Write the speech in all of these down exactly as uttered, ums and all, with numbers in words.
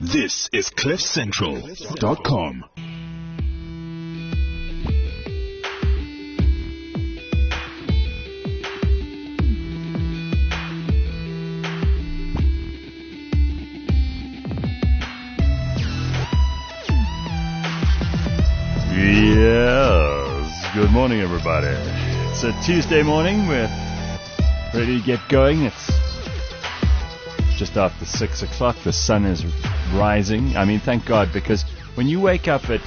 This is cliff central dot com. Yes. Good morning, everybody. It's a Tuesday morning. We're ready to get going. It's just after six o'clock. The sun is rising. I mean, thank God, because when you wake up at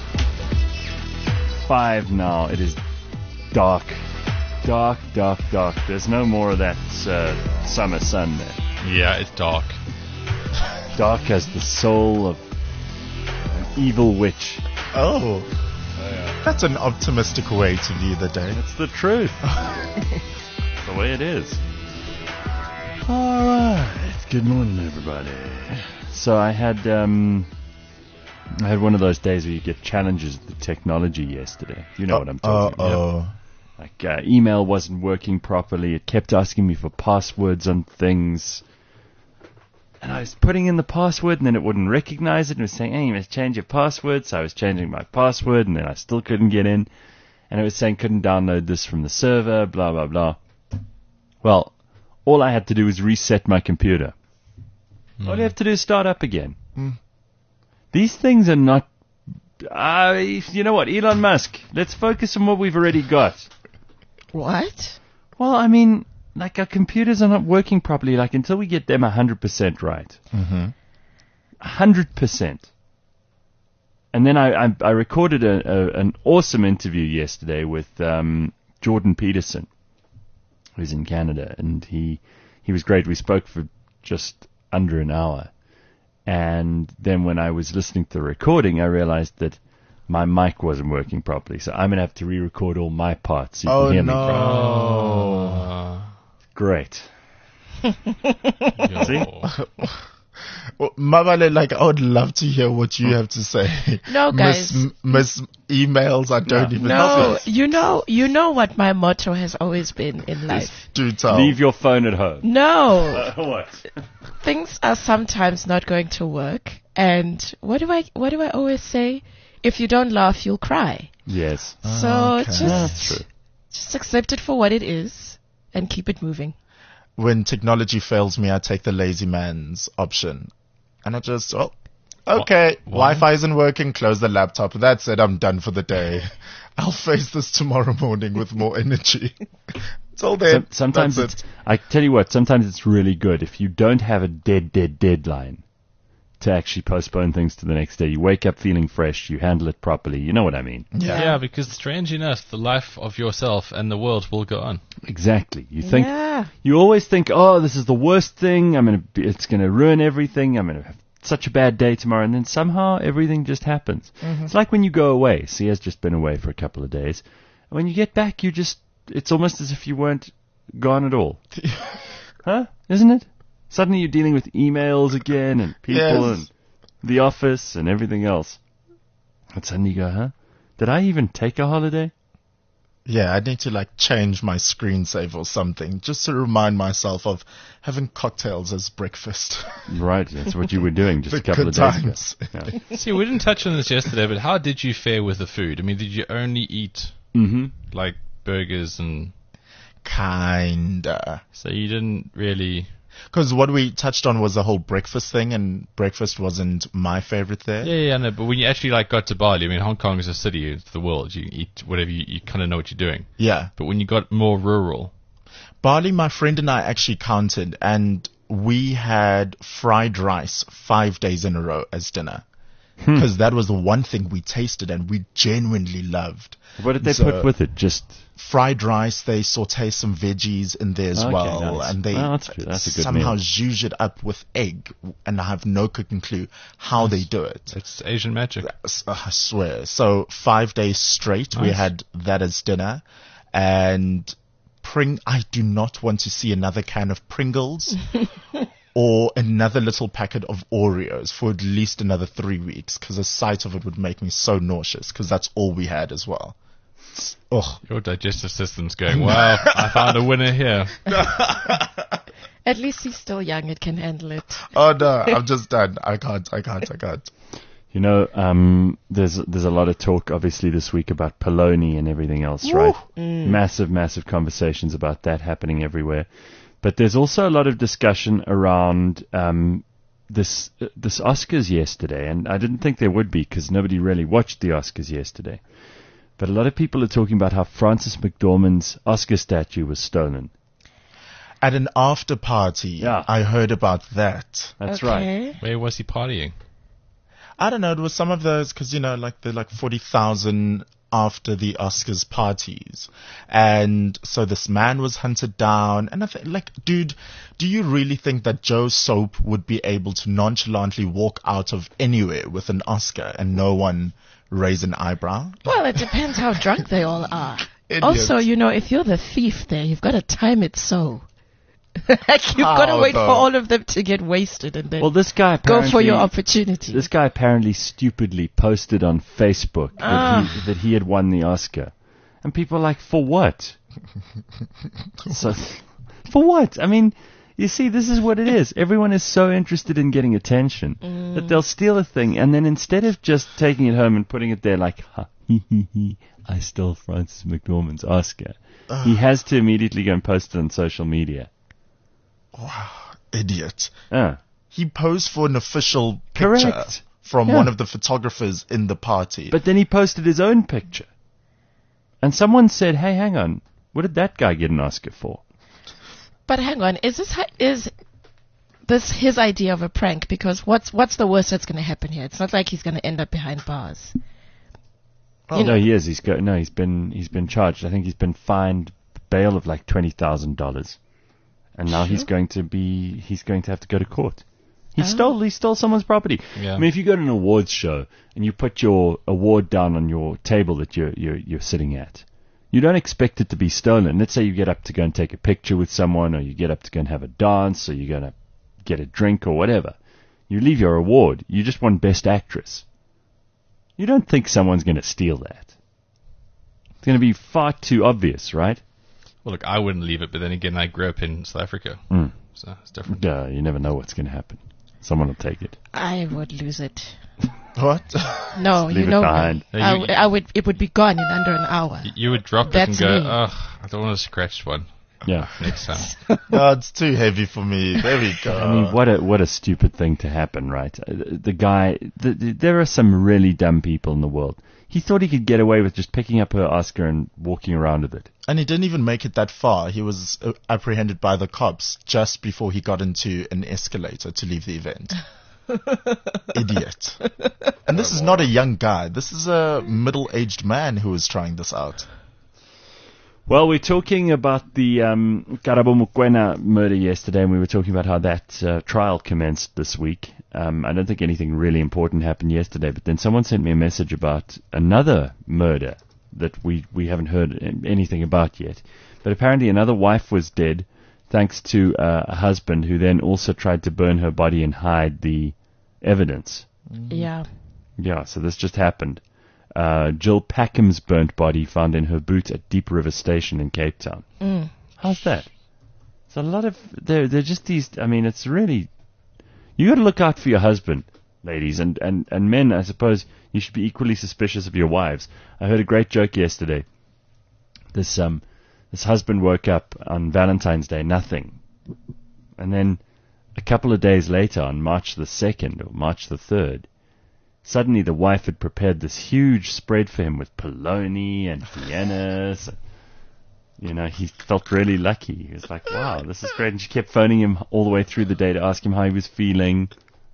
five now, it is dark. Dark, dark, dark. There's no more of that uh, summer sun there. Yeah, it's dark. Dark as the soul of an evil witch. Oh. That's an optimistic way to view the day. It's the truth. The way it is. All right. Good morning, everybody. So I had um, I had one of those days where you get challenges with the technology yesterday. You know uh, what I'm talking uh, about. uh. Like uh, email wasn't working properly. It kept asking me for passwords on things. And I was putting in the password, and then it wouldn't recognize it, and it was saying, hey, you must change your password. So I was changing my password, and then I still couldn't get in. And it was saying, couldn't download this from the server, blah, blah, blah. Well, all I had to do was reset my computer. Mm. All you have to do is start up again. Mm. These things are not... Uh, you know what, Elon Musk, let's focus on what we've already got. What? Well, I mean... Like, our computers are not working properly, like, until we get them one hundred percent right. Mm-hmm. one hundred percent. And then I, I, I recorded a, a, an awesome interview yesterday with um, Jordan Peterson, who's in Canada, and he he was great. We spoke for just under an hour. And then when I was listening to the recording, I realized that my mic wasn't working properly, so I'm going to have to re-record all my parts so you oh, can hear no. me. Oh, great. See? Well, Mabale, like, I would love to hear what you have to say. No, guys. Miss, miss emails, I don't no. even no, know. No, you know, you know what my motto has always been in life. Do tell. Leave your phone at home. No. Uh, what? Things are sometimes not going to work, and what do I, what do I always say? If you don't laugh, you'll cry. Yes. So oh, okay. just, That's true. just accept it for what it is and keep it moving. When technology fails me, I take the lazy man's option. And I just, oh, okay, what? Wi-Fi isn't working, close the laptop. That's it, I'm done for the day. I'll face this tomorrow morning with more energy. It's all there. Some, sometimes That's it's, it. I tell you what, sometimes it's really good if you don't have a dead, dead deadline to actually postpone things to the next day. You wake up feeling fresh, you handle it properly. You know what I mean? Yeah, yeah, because strange enough, the life of yourself and the world will go on. Exactly. You think, yeah. You always think, oh, this is the worst thing. I'm gonna, be, it's going to ruin everything. I'm going to have such a bad day tomorrow. And then somehow everything just happens. Mm-hmm. It's like when you go away. Sia's just been away for a couple of days. When you get back, you just, it's almost as if you weren't gone at all. Huh? Isn't it? Suddenly you're dealing with emails again and people yes. and the office and everything else. And suddenly you go, huh? Did I even take a holiday? Yeah, I need to like change my screensaver or something just to remind myself of having cocktails as breakfast. Right, that's what you were doing just the a couple good of days times. ago. Yeah. See, we didn't touch on this yesterday, but how did you fare with the food? I mean, did you only eat Mm-hmm. like burgers and... Kinda. So you didn't really... Because what we touched on was the whole breakfast thing, and breakfast wasn't my favorite there. Yeah, yeah, no, but when you actually like got to Bali, I mean, Hong Kong is a city, it's the world. You eat whatever, you, you kind of know what you're doing. Yeah. But when you got more rural... Bali, my friend and I actually counted, and we had fried rice five days in a row as dinner. Because hmm. that was the one thing we tasted and we genuinely loved. What did they so, put with it? Just fried rice. They saute some veggies in there as okay, well, nice. and they well, that's that's a good somehow meal. zhuzh it up with egg. And I have no cooking clue how they do it. It's Asian magic. I swear. So five days straight, nice. We had that as dinner, and Pring. I do not want to see another can of Pringles. Or another little packet of Oreos for at least another three weeks, because the sight of it would make me so nauseous, because that's all we had as well. Ugh. Your digestive system's going, wow, I found a winner here. At least he's still young. It can handle it. Oh no, I'm just done. I can't, I can't, I can't. You know, um, there's there's a lot of talk, obviously, this week about Polony and everything else, right? Mm. Massive, massive conversations about that happening everywhere. But there's also a lot of discussion around um, this uh, this Oscars yesterday, and I didn't think there would be because nobody really watched the Oscars yesterday. But a lot of people are talking about how Frances McDormand's Oscar statue was stolen. At an after party, Yeah. I heard about that. That's right. Okay. Where was he partying? I don't know, it was some of those, because, you know, like the like forty thousand after the Oscars parties. And so this man was hunted down. And I think, like, dude, do you really think that Joe Soap would be able to nonchalantly walk out of anywhere with an Oscar and no one raise an eyebrow? Well, it depends how drunk they all are. Idiots. Also, you know, if you're the thief there, you've got to time it so. Like, you've got to How, wait for though? all of them to get wasted and then Well, this guy go apparently, for your opportunity. This guy apparently stupidly posted on Facebook that, Ah. he, that he had won the Oscar. And people are like, for what? So, for what? I mean, you see, this is what it is. Everyone is so interested in getting attention that they'll steal a thing, and then instead of just taking it home and putting it there like, ha, he, he, he, I stole Frances McDormand's Oscar, he has to immediately go and post it on social media. Idiot. Ah, He posed for an official picture Correct. from Yeah. one of the photographers in the party. but then he posted his own picture. And someone said, hey, hang on, what did that guy get an Oscar for? But hang on, is this hi- is this his idea of a prank? Because what's what's the worst that's going to happen here? It's not like he's going to end up behind bars. Oh, You no, know- he is. He's got no. He's been he's been charged. I think he's been fined bail of like twenty thousand dollars, and now he's going to be he's going to have to go to court. He Oh. stole he stole someone's property. Yeah. I mean, if you go to an awards show and you put your award down on your table that you're you're you're sitting at, you don't expect it to be stolen. Let's say you get up to go and take a picture with someone, or you get up to go and have a dance, or you're going to get a drink or whatever. You leave your award. You just won Best Actress. You don't think someone's going to steal that. It's going to be far too obvious, right? Well, look, I wouldn't leave it, but then again, I grew up in South Africa, Mm. so it's different. Yeah, you never know what's going to happen. Someone will take it. I would lose it. What? No, Leave you it know, behind. I, Yeah, you- w- I would. It would be gone in under an hour. Y- You would drop it That's and go, me. ugh, I don't want to scratch one Yeah. next time. No, it's too heavy for me. There we go. I mean, what a what a stupid thing to happen, right? Uh, The guy, the, the, there are some really dumb people in the world. He thought he could get away with just picking up her Oscar and walking around with it. And he didn't even make it that far. He was uh, apprehended by the cops just before he got into an escalator to leave the event. Idiot. And this is not a young guy. This is a middle-aged man who is trying this out. Well, we're talking about the um, Karabo Mokoena murder yesterday, and we were talking about how that uh, trial commenced this week. Um, I don't think anything really important happened yesterday, but then someone sent me a message about another murder that we, we haven't heard anything about yet. But apparently another wife was dead thanks to uh, a husband who then also tried to burn her body and hide the evidence. Yeah. Yeah, so this just happened. Uh, Jill Packham's burnt body found in her boot at Deep River Station in Cape Town. Mm. How's that? It's a lot of they're they're just these. I mean, it's really you got to look out for your husband, ladies, and, and, and men. I suppose you should be equally suspicious of your wives. I heard a great joke yesterday. This um this husband woke up on Valentine's Day, nothing, and then a couple of days later, on March the second or March the third. Suddenly the wife had prepared this huge spread for him with polony and Viennas. You know, he felt really lucky. He was like, wow, this is great. And she kept phoning him all the way through the day to ask him how he was feeling.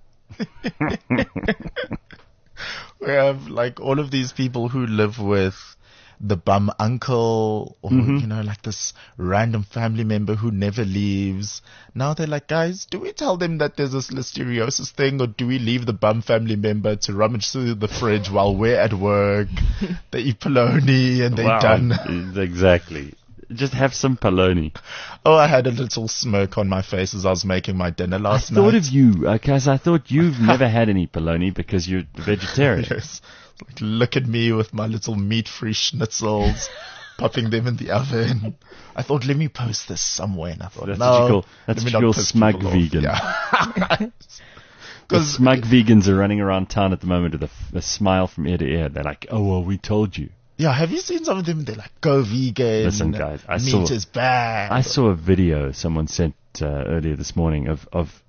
We have like all of these people who live with the bum uncle or, Mhm. you know, like this random family member who never leaves. Now they're like, guys, do we tell them that there's this listeriosis thing, or do we leave the bum family member to rummage through the fridge while we're at work? They eat polony and they're Wow, done. Exactly. Just have some polony. Oh, I had a little smirk on my face as I was making my dinner I last thought night. of you, because I thought you've never had any polony because you're a vegetarian. Yes. Like, look at me with my little meat-free schnitzels. popping them in the oven. I thought, let me post this somewhere, and I thought, That's no, what you call, that's let what me you not call piss smug people off. vegan. Yeah. The smug vegans are running around town at the moment with a, f- a smile from ear to ear. They're like, oh, well, we told you. Yeah, have you seen some of them? They're like, go vegan. Listen, guys, I meat saw- is bad. I saw a video someone sent uh, earlier this morning of, of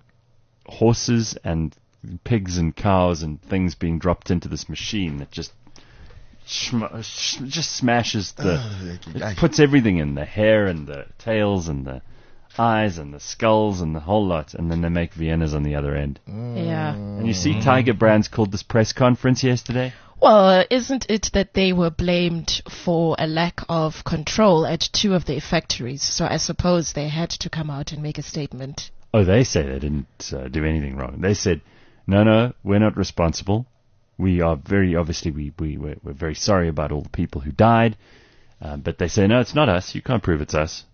horses and pigs and cows and things being dropped into this machine that just shm- sh- just smashes the, it puts everything in, the hair and the tails and the eyes and the skulls and the whole lot, and then they make Viennas on the other end. Yeah. And you see Tiger Brands called this press conference yesterday? Well, uh, isn't it that they were blamed for a lack of control at two of their factories? So I suppose they had to come out and make a statement. Oh, they say they didn't uh, do anything wrong. They said, no, no, we're not responsible. We are very, obviously, we, we, we're, we're very sorry about all the people who died. Uh, but they say, no, it's not us. You can't prove it's us.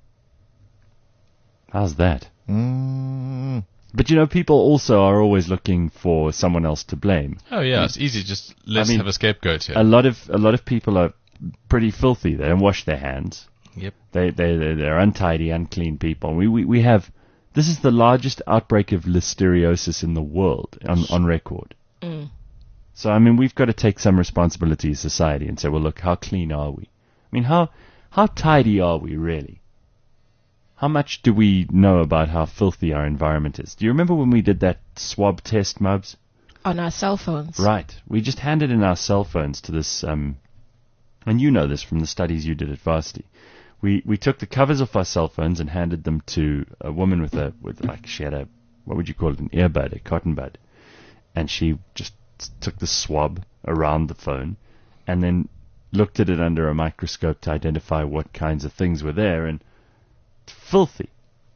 How's that? Mm. But, you know, people also are always looking for someone else to blame. Oh yeah, it's easy. Just let's I mean, have a scapegoat here. A lot of a lot of people are pretty filthy. They don't wash their hands. Yep. They they they're, they're untidy, unclean people. We, we we have this is the largest outbreak of listeriosis in the world on on record. Mm. So I mean, we've got to take some responsibility as society and say, well, look, how clean are we? I mean, how how tidy are we really? How much do we know about how filthy our environment is? Do you remember when we did that swab test, Mubs? On our cell phones. Right. We just handed in our cell phones to this, um, and you know this from the studies you did at Varsity. We we took the covers off our cell phones and handed them to a woman with a, with like, she had a, what would you call it, an earbud, a cotton bud. And she just took the swab around the phone and then looked at it under a microscope to identify what kinds of things were there, and filthy.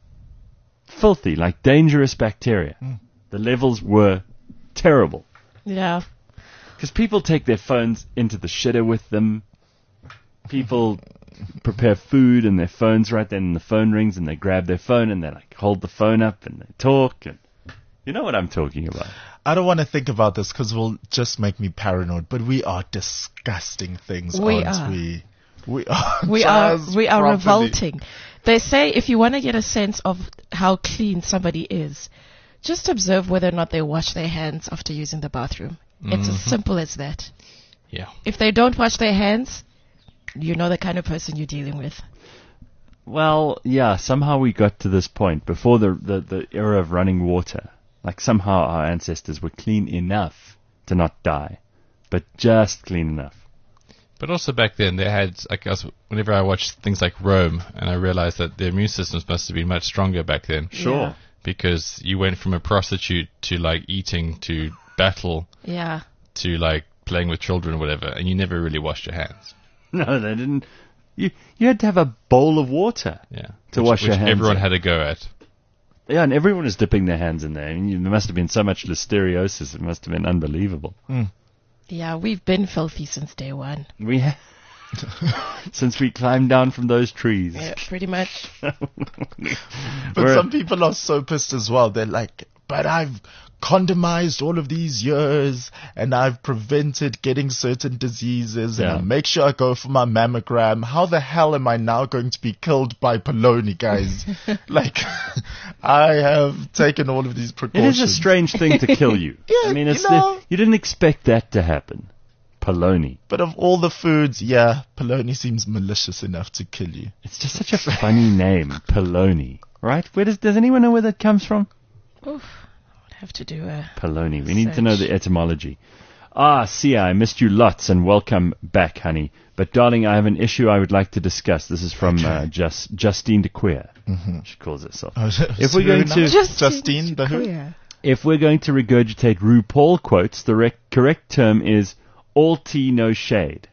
Filthy, like dangerous bacteria. Mm. The levels were terrible. Yeah. Because people take their phones into the shitter with them. People prepare food and their phone's right then, and the phone rings and they grab their phone and they like hold the phone up and they talk. And you know what I'm talking about. I don't want to think about this because it will just make me paranoid, but we are disgusting things, We aren't are. we? We are. We are just we are properly- revolting. They say if you want to get a sense of how clean somebody is, just observe whether or not they wash their hands after using the bathroom. It's as simple as that. Yeah. If they don't wash their hands, you know the kind of person you're dealing with. Well, yeah, somehow we got to this point before the, the, the era of running water. Like somehow our ancestors were clean enough to not die, but just clean enough. But also back then, they had, like, us, whenever I watched things like Rome, and I realized that their immune systems must have been much stronger back then. Sure. Yeah. Because you went from a prostitute to, like, eating to battle Yeah. to, like, playing with children or whatever, and you never really washed your hands. No, they didn't. You you had to have a bowl of water Yeah. to which, wash which your hands. everyone in. had a go at. Yeah, and everyone was dipping their hands in there. I mean, there must have been so much listeriosis. It must have been unbelievable. Yeah, we've been filthy since day one. We ha- since we climbed down from those trees. Yeah, pretty much. But We're- some people are so pissed as well. They're like, but I've condomized all of these years and I've prevented getting certain diseases and Yeah. I make sure I go for my mammogram. How the hell am I now going to be killed by polony, guys? Like, I have taken all of these It precautions. is a strange thing to kill you. Yeah, I mean, you it's know. the, you didn't expect that to happen. Polony. But of all the foods, yeah, polony seems malicious enough to kill you. It's just such a funny name, Polony. Right? Where does does anyone know where that comes from? Oof. I'd have to do a... Polony. We need to know Search. the etymology. Ah, Sia, I missed you lots, and welcome back, honey. But darling, I have an issue I would like to discuss. This is from uh, Just Justine de Queer. Mm-hmm. She calls herself. If we're going to- Justine, the who? Queer. If we're going to regurgitate RuPaul quotes, the rec- correct term is all tea, no shade.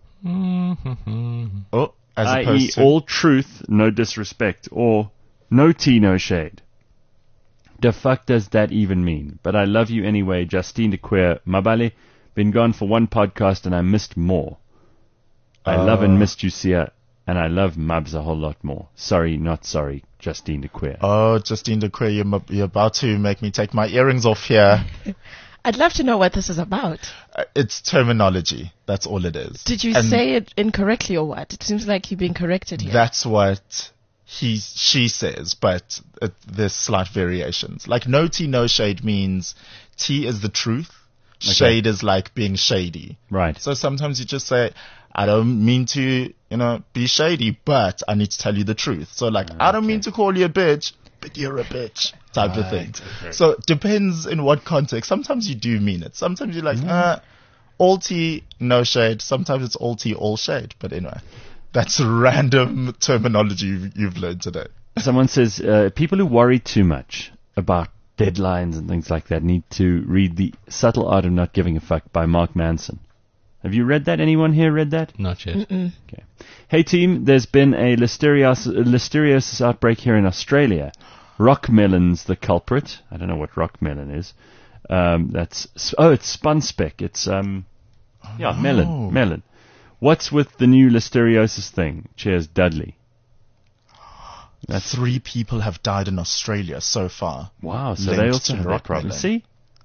Oh, as that opposed is, to all truth, no disrespect, or no tea, no shade. The fuck does that even mean? But I love you anyway, Justine de Queer. Mabale, been gone for one podcast and I missed more. I Uh. love and missed you, Sia, and I love Mabs a whole lot more. Sorry, not sorry, Justine de Queer. Oh, Justine de Queer, you're, m- you're about to make me take my earrings off here. I'd love to know what this is about. Uh, It's terminology. That's all it is. Did you And say it incorrectly or what? It seems like you're being corrected here. That's what he, she says, but it, there's slight variations. Like no tea, no shade means tea is the truth. Shade is like being shady. Right. So sometimes you just say, I don't mean to, you know, be shady, but I need to tell you the truth. So like, I don't mean to call you a bitch, but you're a bitch type of thing. okay. So it depends in what context. Sometimes you do mean it. Sometimes you're like, uh, all tea, no shade. Sometimes it's all tea, all shade. But anyway, that's random terminology you've, you've learned today. Someone says uh, people who worry too much about deadlines and things like that need to read The Subtle Art of Not Giving a Fuck by Mark Manson. Have you read that? Anyone here read that? Not yet. Okay. Hey team, there's been a listeriosis, listeriosis outbreak here in Australia. Rockmelon's the culprit. I don't know what rockmelon is. Um, that's oh, it's Spunspec. It's um, yeah, no. melon, melon. What's with the new listeriosis thing? Cheers, Dudley. That's Three people have died in Australia so far. wow. So linked they also to have that problem. rockmelon. See,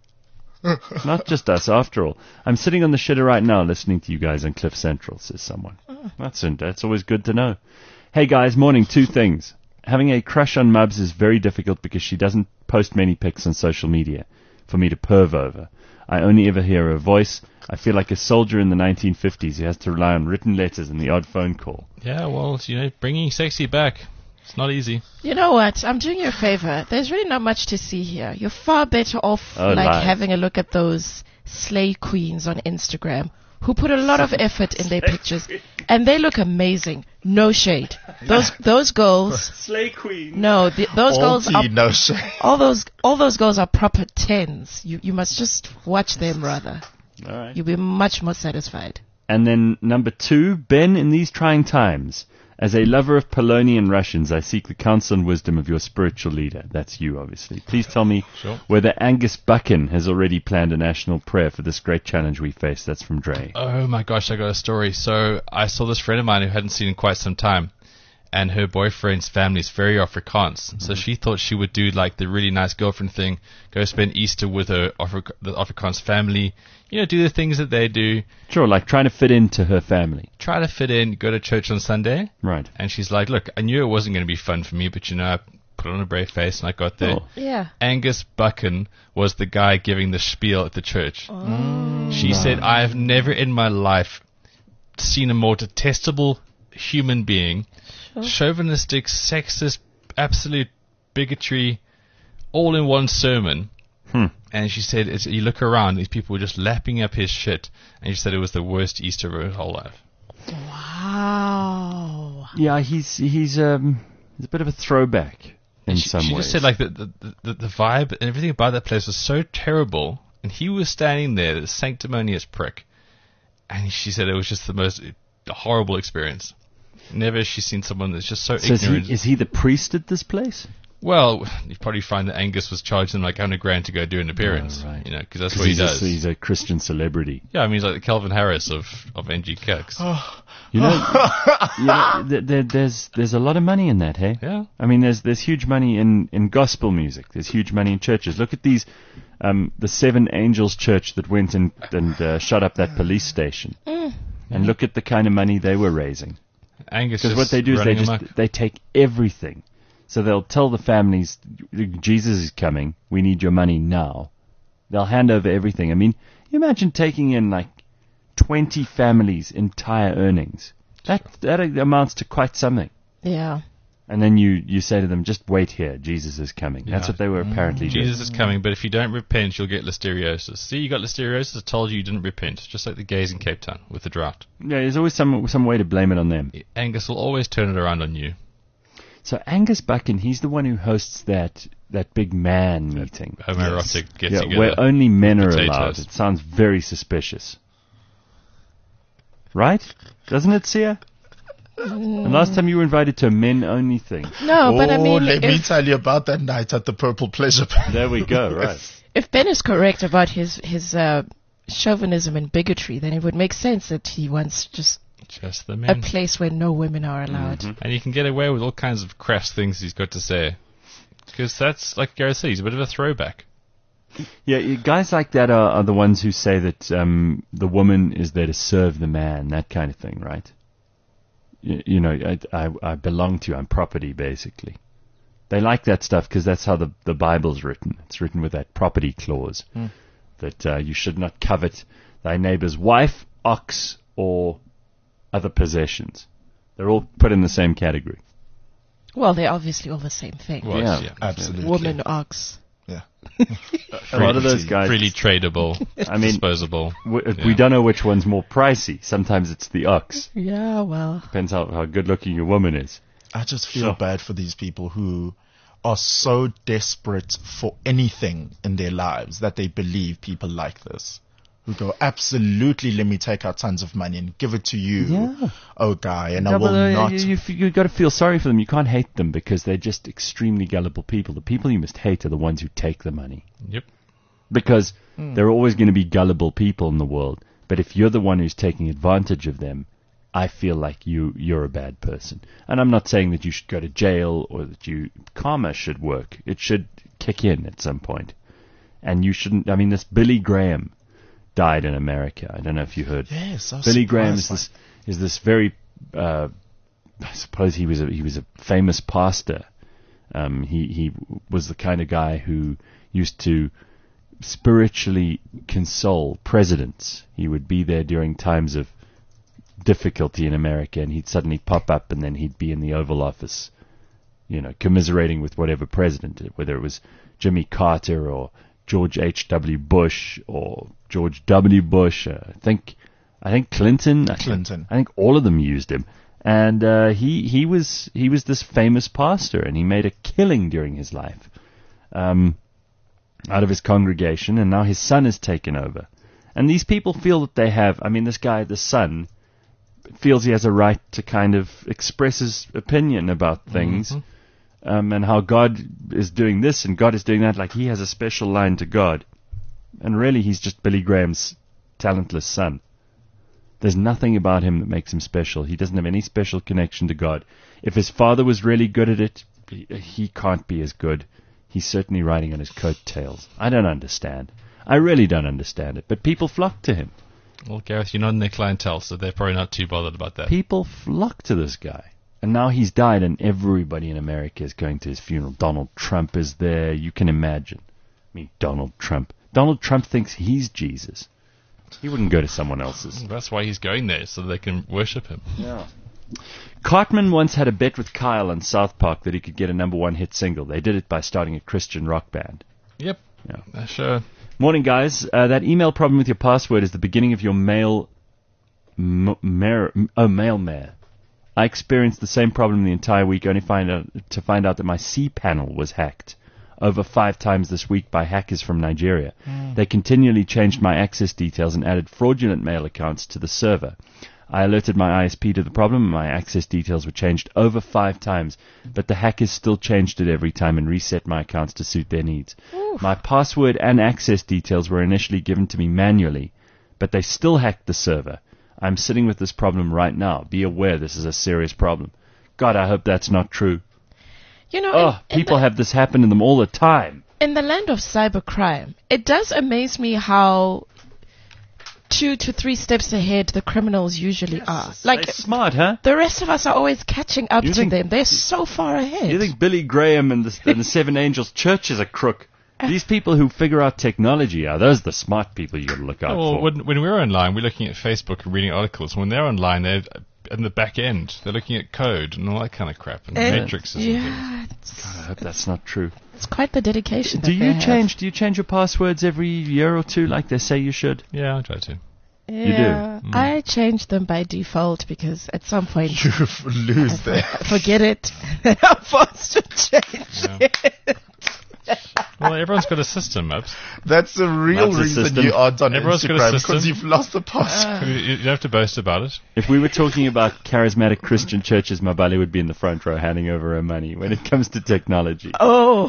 not just us after all. I'm sitting on the shitter right now listening to you guys on Cliff Central. Says someone. That's that's always good to know. Hey guys, morning. Two things. Having a crush on Mubs is very difficult because she doesn't post many pics on social media for me to perv over. I only ever hear her voice. I feel like a soldier in the nineteen fifties who has to rely on written letters and the odd phone call. Yeah, well, you know, bringing sexy back. It's not easy. You know what? I'm doing you a favor. There's really not much to see here. You're far better off Oh, like lies. having a look at those slay queens on Instagram who put a lot of effort in their pictures, and they look amazing. No shade. Those those girls. Slay Queen. No, the, those All girls are tea, no shade. all those all those girls are proper tens. You you must just watch them rather. All right. You'll be much more satisfied. And then number two, Ben, in these trying times, as a lover of Polonian Russians, I seek the counsel and wisdom of your spiritual leader. That's you, obviously. Please tell me Sure. whether Angus Buchan has already planned a national prayer for this great challenge we face. That's from Dre. Oh my gosh, I got a story. So I saw this friend of mine who hadn't seen in quite some time, and her boyfriend's family is very Afrikaans. So she thought she would do like the really nice girlfriend thing, go spend Easter with her Afri- the Afrikaans family, you know, do the things that they do, Sure, like trying to fit into her family. try to fit in, go to church on Sunday. Right. And she's like, look, I knew it wasn't going to be fun for me, but you know, I put on a brave face and I got there. Oh. Yeah. Angus Buchan was the guy giving the spiel at the church. She said, I have never in my life seen a more detestable human being, chauvinistic, sexist, absolute bigotry, all in one sermon. Hmm. And she said, it's, you look around, these people were just lapping up his shit. And she said it was the worst Easter of her whole life. Wow. Yeah, he's he's um he's a bit of a throwback in And she, some she ways. just said like the, the, the, the vibe and everything about that place was so terrible. And he was standing there, the sanctimonious prick. And she said it was just the most horrible experience. Never has she seen someone that's just so, So is ignorant. he, is he the priest at this place? Well, you probably find that Angus was charging like one hundred grand to go do an appearance. Oh, right. You know, because that's 'Cause what he he's does. A, he's a Christian celebrity. Yeah, I mean, he's like the Calvin Harris of, of N G Kirks. You know, you know th- th- there's there's a lot of money in that, hey? Yeah. I mean, there's there's huge money in, in gospel music. There's huge money in churches. Look at these, um, the Seven Angels Church that went and and uh, shut up that police station, and look at the kind of money they were raising. Angus Because just what they do is they running just amok. they take everything. So they'll tell the families, Jesus is coming. We need your money now. They'll hand over everything. I mean, you imagine taking in like twenty families' entire earnings. That that amounts to quite something. Yeah. And then you, you say to them, just wait here, Jesus is coming. That's Yeah. what they were apparently doing. Jesus is coming, but if you don't repent, you'll get listeriosis. See, you got listeriosis, I told you you didn't repent. Just like the gays in Cape Town with the drought. Yeah, there's always some some way to blame it on them. Angus will always turn it around on you. So Angus Buchan, he's the one who hosts that that big man meeting. Homoerotic get Yeah, together. where only men are Potatoes. allowed. It sounds very suspicious. Right? Doesn't it, Sia? And last time you were invited to a men-only thing. No, but I Oh, mean, let me if, tell you about that night at the Purple Pleasure Palace. There we go, right. if Ben is correct about his his uh, chauvinism and bigotry, then it would make sense that he wants just Just the a men. place where no women are allowed. And you can get away with all kinds of crass things he's got to say. Because that's, like Gareth said, he's a bit of a throwback. Yeah, you- guys like that are, are the ones who say that um, the woman is there to serve the man, that kind of thing, right? You, you know, I, I, I belong to you, I'm property, basically. They like that stuff because that's how the, the Bible's written. It's written with that property clause, Hmm. that uh, you should not covet thy neighbor's wife, ox, or other possessions. They're all put in the same category. Well, they're obviously all the same thing. Well, Yeah. yeah. Absolutely. Woman, ox. Yeah. A lot of those guys, Freely tradable, I mean, disposable. w- Yeah. we don't know which one's more pricey. Sometimes it's the ox. Yeah, well. Depends how, how good looking your woman is. I just feel Sure. bad for these people who are so desperate for anything in their lives that they believe people like this. Who go, absolutely, let me take out tons of money and give it to you, Yeah. oh guy, and I No, will but, uh, not. You, you, you've got to feel sorry for them. You can't hate them because they're just extremely gullible people. The people you must hate are the ones who take the money. Yep. Because there are always going to be gullible people in the world. But if you're the one who's taking advantage of them, I feel like you, you're a bad person. And I'm not saying that you should go to jail or that you karma should work. It should kick in at some point. And you shouldn't, I mean, this Billy Graham died in America. I don't know if you heard. Yes, I was Billy Graham is surprised this is this very uh, I suppose he was a, he was a famous pastor. Um, he he was the kind of guy who used to spiritually console presidents. He would be there during times of difficulty in America, and he'd suddenly pop up, and then he'd be in the Oval Office, you know, commiserating with whatever president, whether it was Jimmy Carter or George H W Bush or George W. Bush. Uh, I think I think Clinton. I think- Clinton. I think all of them used him, and uh, he he was he was this famous pastor, and he made a killing during his life, um, out of his congregation, and now his son has taken over, and these people feel that they have. I mean, this guy, the son, feels he has a right to kind of express his opinion about things. Mhm. Um, and how God is doing this and God is doing that, like he has a special line to God. And really, he's just Billy Graham's talentless son. There's nothing about him that makes him special. He doesn't have any special connection to God. If his father was really good at it, he, he can't be as good. He's certainly riding on his coattails. I don't understand. I really don't understand it. But people flock to him. Well, Gareth, you're not in their clientele, so they're probably not too bothered about that. People flock to this guy. And now he's died, and everybody in America is going to his funeral. Donald Trump is there. You can imagine. I mean, Donald Trump. Donald Trump thinks he's Jesus. He wouldn't go to someone else's. That's why he's going there, so they can worship him. Yeah. Cartman once had a bet with Kyle on South Park that he could get a number one hit single. They did it by starting a Christian rock band. Yep. Yeah. Uh, sure. Morning, guys. Uh, that email problem with your password is the beginning of your mail... M- mail oh, mail mare. I experienced the same problem the entire week, only find out, to find out that my C panel was hacked over five times this week by hackers from Nigeria. They continually changed my access details and added fraudulent mail accounts to the server. I alerted my I S P to the problem, and my access details were changed over five times, but the hackers still changed it every time and reset my accounts to suit their needs. My password and access details were initially given to me manually, but they still hacked the server. I'm sitting with this problem right now. Be aware this is a serious problem. God, I hope that's not true. You know, Oh, in, in people the, have this happen to them all the time. in the land of cybercrime, it does amaze me how two to three steps ahead the criminals usually are. Like, They're smart, huh? the rest of us are always catching up You to think- them. They're so far ahead. You think Billy Graham and the, and the Seven Angels Church is a crook? These people who figure out technology are those the smart people you got to look out Well, for. when, when we're online, we're looking at Facebook and reading articles. When they're online, they're in the back end. They're looking at code and all that kind of crap and Uh, matrices and things. yeah, it's, I hope that's not true. it's quite the dedication. Do that you they have. change? Do you change your passwords every year or two, like they say you should? Yeah, I try to. Yeah, do? I change them by default because at some point You lose there. I forget it. I'm forced to change Yeah. it. Well, everyone's got a system, Maps. That's the real That's the reason system. you aren't on Everyone's got a Instagram, system. because you've lost the password. You, you don't have to boast about it. If we were talking about charismatic Christian churches, Mabali would be in the front row handing over her money when it comes to technology. Oh,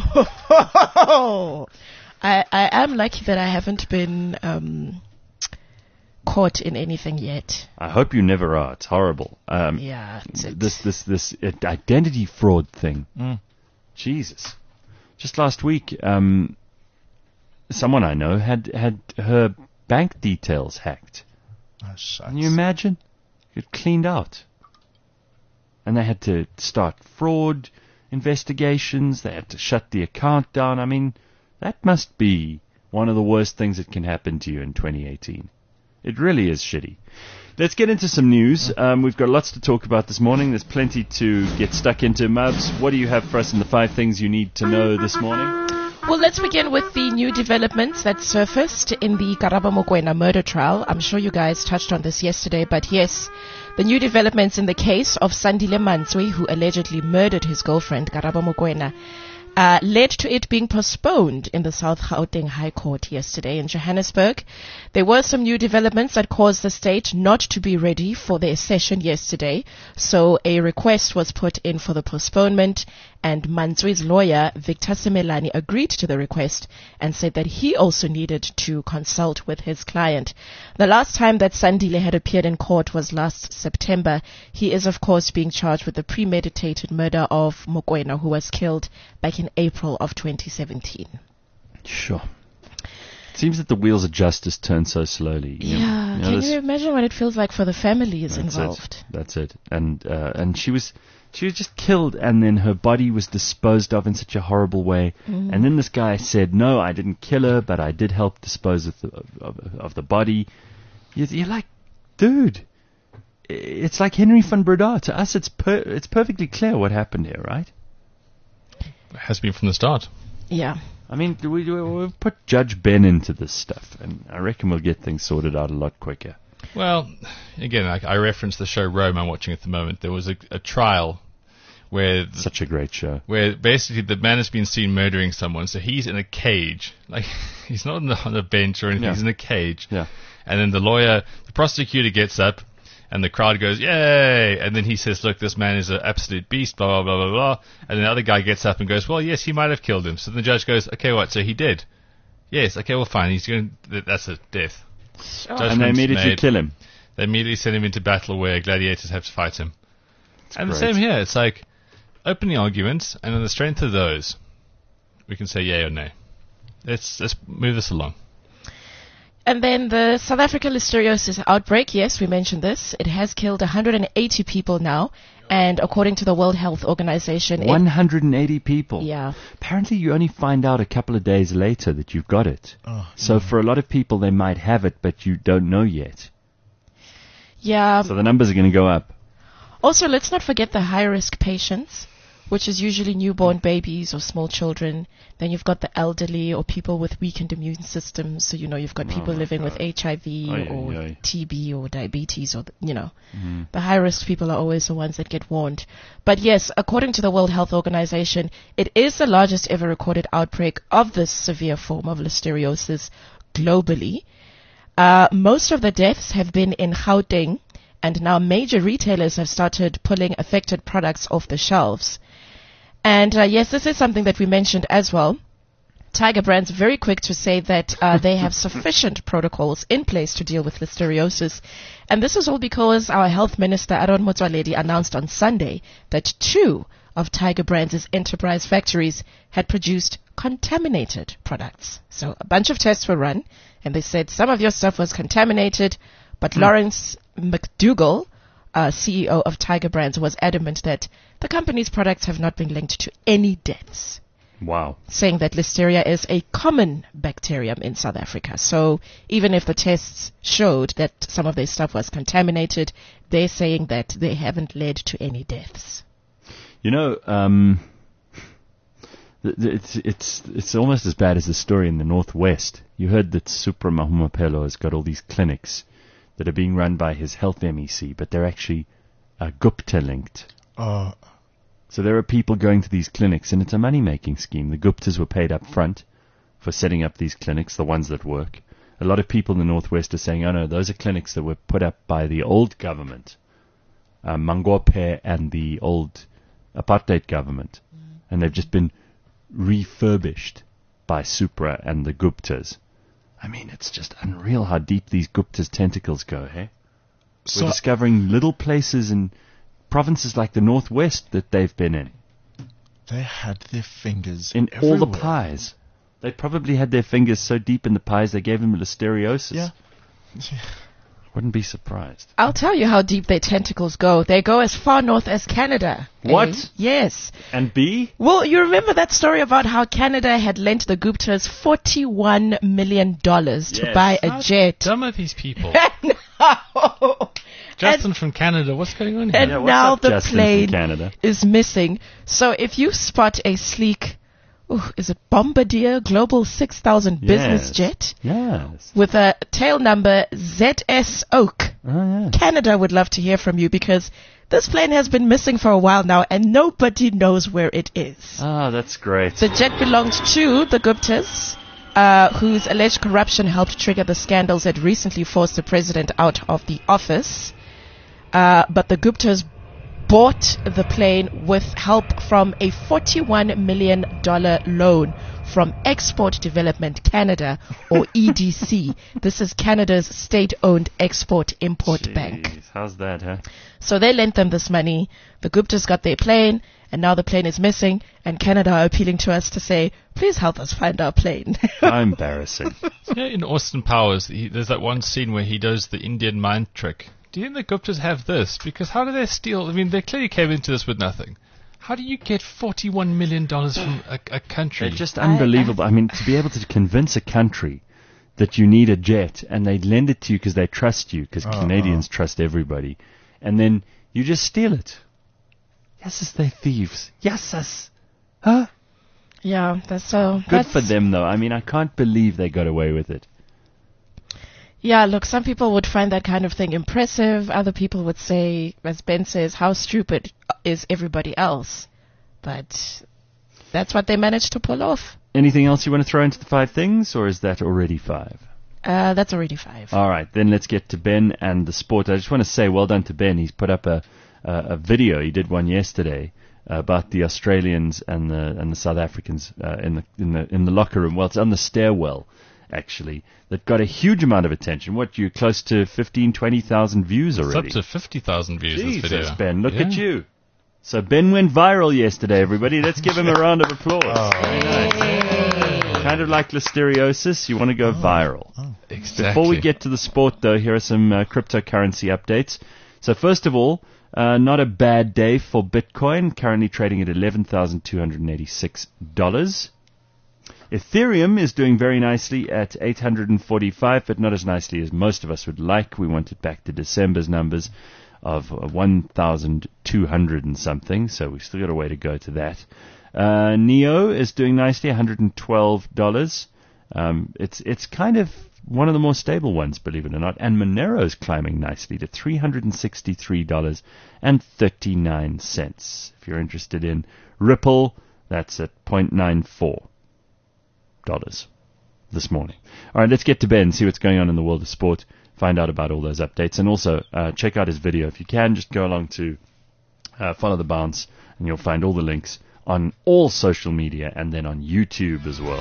I I am lucky that I haven't been um, caught in anything yet. I hope you never are. It's horrible. Um, Yeah, it's, it's, this this this uh, identity fraud thing. Mm. Jesus. Just last week, um, someone I know had had her bank details hacked. Oh, shucks. Can you imagine? It cleaned out. And they had to start fraud investigations. They had to shut the account down. I mean, that must be one of the worst things that can happen to you in twenty eighteen. It really is shitty. Let's get into some news. Um, we've got lots to talk about this morning. There's plenty to get stuck into. Mubs, what do you have for us in the five things you need to know this morning? Well, let's begin with the new developments that surfaced in the Karabo Mokoena murder trial. I'm sure you guys touched on this yesterday, but yes, the new developments in the case of Sandile Mantswe, who allegedly murdered his girlfriend, Karabo Mokoena, uh, led to it being postponed in the South Gauteng High Court yesterday in Johannesburg. There were some new developments that caused the state not to be ready for their session yesterday, so a request was put in for the postponement, and Mantswe's lawyer, Victor Semelani, agreed to the request and said that he also needed to consult with his client. The last time that Sandile had appeared in court was last September. He is, of course, being charged with the premeditated murder of Mokoena, who was killed back in April of twenty seventeen. Sure. It seems that the wheels of justice turn so slowly. You know- Yeah, you know, can this- you imagine what it feels like for the families That's involved? It. That's it. And uh, and she was she was just killed, and then her body was disposed of in such a horrible way. Mm. And then this guy said, "No, I didn't kill her, but I did help dispose of the of, of the body." You're, you're like, dude, it's like Henry van Breda. To us, it's per, it's perfectly clear what happened here, right? It has been from the start. Yeah. I mean, we, we, we've put Judge Ben into this stuff, and I reckon we'll get things sorted out a lot quicker. Well, again, I, I referenced the show Rome I'm watching at the moment. There was a, a trial where th- Such a great show. where basically the man has been seen murdering someone, so he's in a cage. Like, he's not on the, on a bench or anything, Yeah. he's in a cage. Yeah. And then the lawyer, the prosecutor gets up, and the crowd goes, yay! And then he says, look, this man is an absolute beast, blah, blah, blah, blah, blah. And then the other guy gets up and goes, well, yes, he might have killed him. So the judge goes, okay, what, so he did? Yes, okay, well, fine, he's going th- that's a death. Sure. And they Judgment's immediately made. kill him. They immediately send him into battle where gladiators have to fight him. and great. the same here. It's like, open the arguments, and on the strength of those, we can say yay or nay. Let's, let's move this along. And then the South African listeriosis outbreak, yes, we mentioned this. It has killed one hundred eighty people now. And according to the World Health Organization, it- one hundred eighty people. yeah, Apparently, you only find out a couple of days later that you've got it. Oh, So for a lot of people, they might have it, but you don't know yet. yeah. So the numbers are going to go up. Also, let's not forget the high-risk patients, which is usually newborn babies or small children. Then you've got the elderly or people with weakened immune systems. So, you know, you've got people my living with God. H I V Oy, or oy, oy. T B or diabetes or, the, you know, Mm-hmm. the high-risk people are always the ones that get warned. But yes, according to the World Health Organization, it is the largest ever recorded outbreak of this severe form of listeriosis globally. Uh, most of the deaths have been in Gauteng, and now major retailers have started pulling affected products off the shelves. And uh, yes, this is something that we mentioned as well. Tiger Brands very quick to say that uh, they have sufficient protocols in place to deal with listeriosis. And this is all because our health minister, Aaron Motsoaledi, announced on Sunday that two of Tiger Brands' enterprise factories had produced contaminated products. So a bunch of tests were run, and they said some of your stuff was contaminated, but Lawrence McDougall, uh, C E O of Tiger Brands, was adamant that the company's products have not been linked to any deaths, Wow. saying that Listeria is a common bacterium in South Africa. So even if the tests showed that some of their stuff was contaminated, they're saying that they haven't led to any deaths. You know, um, th- th- it's it's it's almost as bad as the story in the Northwest. You heard that Supra Mahumapelo has got all these clinics that are being run by his health M E C, but they're actually uh, Gupta linked. Oh, So there are people going to these clinics, and it's a money-making scheme. The Guptas were paid up front for setting up these clinics, the ones that work. A lot of people in the Northwest are saying, oh no, those are clinics that were put up by the old government, uh, Mangophe and the old apartheid government, and they've just been refurbished by Supra and the Guptas. I mean, it's just unreal how deep these Guptas' tentacles go, hey? so We're discovering little places in provinces like the Northwest that they've been in, they had their fingers in all the everywhere. pies. They probably had their fingers so deep in the pies they gave him listeriosis. Yeah. Wouldn't be surprised. I'll tell you how deep their tentacles go. They go as far north as Canada. What? Eh? Yes. And B? Well, you remember that story about how Canada had lent the Guptas forty-one million dollars to Yes. buy a How jet. dumb are these people? No. Justin from Canada, what's going on here? And Yeah, what's now up, the Justin from plane Canada? is missing. So if you spot a sleek, ooh, is it Bombardier Global six thousand business Yes. jet Yes. with a tail number Z S Oak, Oh, yeah. Canada would love to hear from you because this plane has been missing for a while now and nobody knows where it is. Ah, that's great. The jet belonged to the Guptas, uh, whose alleged corruption helped trigger the scandals that recently forced the president out of the office. Uh, but the Guptas bought the plane with help from a forty-one million dollars loan from Export Development Canada, or E D C. This is Canada's state-owned export-import bank. Jeez, how's that, huh? So they lent them this money. The Guptas got their plane, and now the plane is missing. And Canada are appealing to us to say, please help us find our plane. How embarrassing. Yeah, in Austin Powers, he, there's that one scene where he does the Indian mind trick. Do you think the Guptas have this? Because how do they steal? I mean, they clearly came into this with nothing. How do you get forty-one million dollars from a, a country? They're just unbelievable. I mean, to be able to convince a country that you need a jet and they lend it to you because they trust you, because Canadians trust everybody, and then you just steal it. Yes, yes, they're thieves. Yes, yes. Huh? Yeah, that's so. Good that's, for them, though. I mean, I can't believe they got away with it. Yeah, look, some people would find that kind of thing impressive. Other people would say, as Ben says, how stupid is everybody else? But that's what they managed to pull off. Anything else you want to throw into the five things, or is that already five? Uh, that's already five. All right, then let's get to Ben and the sport. I just want to say well done to Ben. He's put up a a, a video. He did one yesterday uh, about the Australians and the and the South Africans uh, in the in the in the locker room. Well, it's on the stairwell, actually, that got a huge amount of attention. What, you close to fifteen, twenty thousand views It's already? up to fifty thousand views, Jesus, this video. Ben, look Yeah. at you. So Ben went viral yesterday, everybody. Let's give him a round of applause. Very nice. Kind of like listeriosis, you want to go viral. Exactly. Before we get to the sport, though, here are some uh, cryptocurrency updates. So first of all, uh, not a bad day for Bitcoin, currently trading at eleven thousand two hundred eighty-six dollars. Ethereum is doing very nicely at eight hundred forty-five, but not as nicely as most of us would like. We want it back to December's numbers of uh, one thousand two hundred and something, so we've still got a way to go to that. Uh, Neo is doing nicely, one hundred twelve dollars. Um, it's it's kind of one of the more stable ones, believe it or not. And Monero is climbing nicely to three hundred sixty-three dollars and thirty-nine cents. If you're interested in Ripple, that's at zero point nine four dollars this morning. All right, let's get to Ben, see what's going on in the world of sport, find out about all those updates, and also uh, check out his video. If you can, just go along to uh, Follow the Bounce, and you'll find all the links on all social media and then on YouTube as well.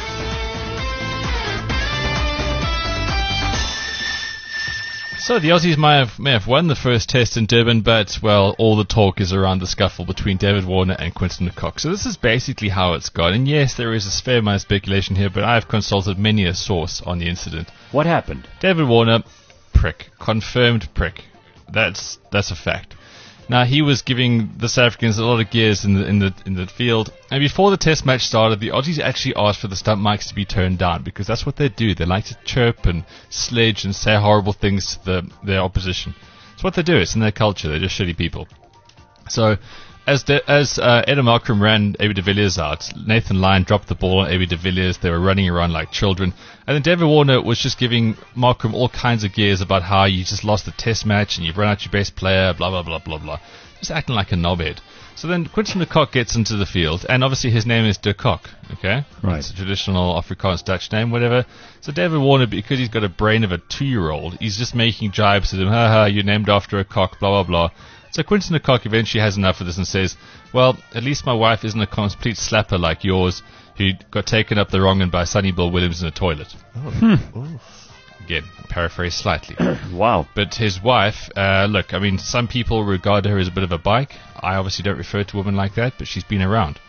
So the Aussies may have, may have won the first test in Durban, but, well, all the talk is around the scuffle between David Warner and Quinton de Kock. So this is basically how it's gone. And yes, there is a fair amount of speculation here, but I've consulted many a source on the incident. What happened? David Warner, prick. Confirmed prick. That's that's a fact. Now, he was giving the South Africans a lot of gears in the in the in the field, and before the test match started, the Aussies actually asked for the stump mics to be turned down, because that's what they do. They like to chirp and sledge and say horrible things to the, their opposition. It's what they do. It's in their culture. They're just shitty people. So, as de, as uh, Adam Malcolm ran A B de Villiers out, Nathan Lyon dropped the ball on A B de Villiers. They were running around like children. And then David Warner was just giving Malcolm all kinds of gears about how you just lost the test match and you've run out your best player, blah, blah, blah, blah, blah. Just acting like a knobhead. So then Quinton de Kock gets into the field, and obviously his name is de Kock, okay? Right. It's a traditional Afrikaans Dutch name, whatever. So David Warner, because he's got a brain of a two-year-old, he's just making jibes at him, haha, you're named after a cock, blah, blah, blah. So Quinton de Kock eventually has enough of this and says, well, at least my wife isn't a complete slapper like yours, who got taken up the wrong end by Sonny Bill Williams in a toilet. Again, paraphrase slightly. Wow. But his wife, uh, look, I mean, some people regard her as a bit of a bike. I obviously don't refer to women like that, but she's been around.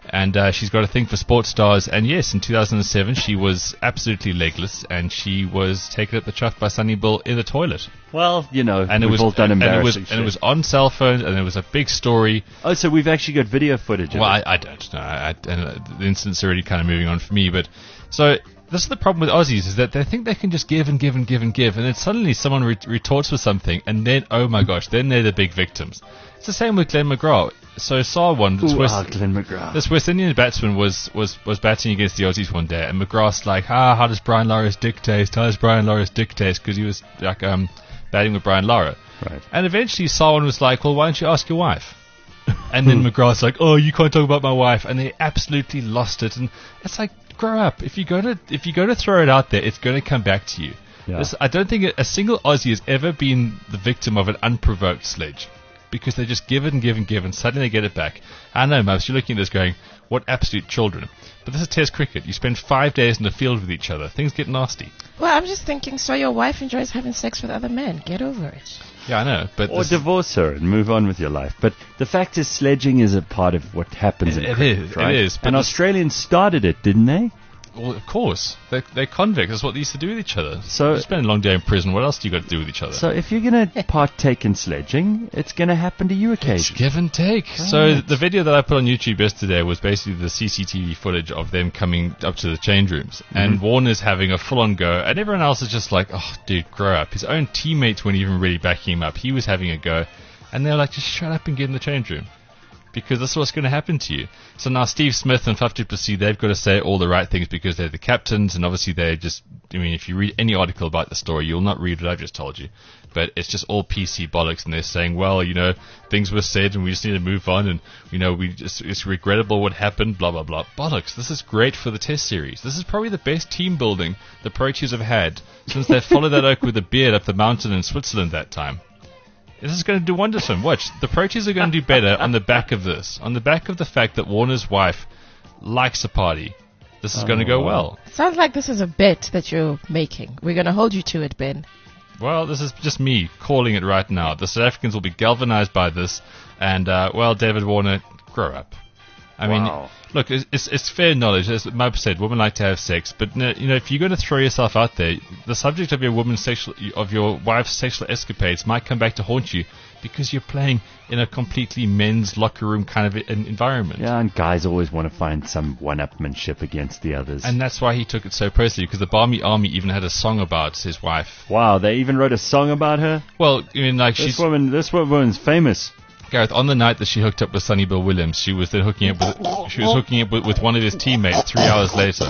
And uh, she's got a thing for sports stars. And yes, in two thousand seven, she was absolutely legless, and she was taken at the chuff by Sunny Bill in the toilet. Well, you know, And it we've was all done and, and it was embarrassing and it was shit. on cell phones, and it was a big story. Oh, so we've actually got video footage of Well, it. I, I don't know. I, I, and uh, the incident's already kind of moving on for me. But so this is the problem with Aussies, is that they think they can just give and give and give and give, and then suddenly someone re- retorts with something, and then, oh my gosh, then they're the big victims. It's the same with Glenn McGrath. So saw one. This Ooh, West, ah, Glenn McGrath. this West Indian batsman was, was, was batting against the Aussies one day, and McGrath's like, ah, how does Brian Lara's dick taste? How does Brian Lara's dick taste? Because he was like um, batting with Brian Lara. Right. And eventually someone was like, well, why don't you ask your wife? And then McGrath's like, oh, you can't talk about my wife. And they absolutely lost it. And it's like, grow up. If you go to if you go to throw it out there, it's going to come back to you. Yeah. This, I don't think a, a single Aussie has ever been the victim of an unprovoked sledge, because they just give it and give and give, and suddenly they get it back. I know, Mubs, you're looking at this going, what absolute children. But this is Test cricket. You spend five days in the field with each other. Things get nasty. Well, I'm just thinking, so your wife enjoys having sex with other men. Get over it. Yeah, I know. But Or this- divorce her and move on with your life. But the fact is, sledging is a part of what happens It- in it cricket, is, it right? is, but And this- Australians started it, didn't they? well, of course. They're, they're convicts. That's what they used to do with each other. So- you spend a long day in prison. What else do you got to do with each other? So if you're going to partake in sledging, it's going to happen to you It's occasionally. give and take. So the video that I put on YouTube yesterday was basically the C C T V footage of them coming up to the change rooms, and Warner's having a full-on go, and everyone else is just like, "Oh, dude, grow up." His own teammates weren't even really backing him up. He was having a go, and they're like, "Just shut up and get in the change room." Because this is what's going to happen to you. So now Steve Smith and Faf du Plessis, they've got to say all the right things because they're the captains, and obviously they're just, I mean, if you read any article about the story, you'll not read what I've just told you. But it's just all P C bollocks, and they're saying, well, you know, things were said and we just need to move on, and, you know, we just, it's regrettable what happened, blah, blah, blah. Bollocks. This is great for the test series. This is probably the best team building the Pro Chiefs have had since they followed that oak with a beard up the mountain in Switzerland that time. This is going to do wonders for him. Watch. The Pro Chiefs are going to do better on the back of this. On the back of the fact that Warner's wife likes a party. This is going to go well. Sounds like this is a bet that you're making. We're going to hold you to it, Ben. Well, this is just me calling it right now. The South Africans will be galvanized by this. And, uh, well, David Warner, grow up. I Wow. mean, look, it's, it's, it's fair knowledge. As Mub said, women like to have sex, but you know, if you're going to throw yourself out there, the subject of your woman's sexual, of your wife's sexual escapades might come back to haunt you because you're playing in a completely men's locker room kind of an environment. Yeah, and guys always want to find some one-upmanship against the others. And that's why he took it so personally, because the Barmy Army even had a song about his wife. wow, they even wrote a song about her. Well, I mean, like This she's woman, this woman's famous. Gareth, on the night that she hooked up with Sonny Bill Williams, she was then hooking up with she was hooking up with, with one of his teammates three hours later.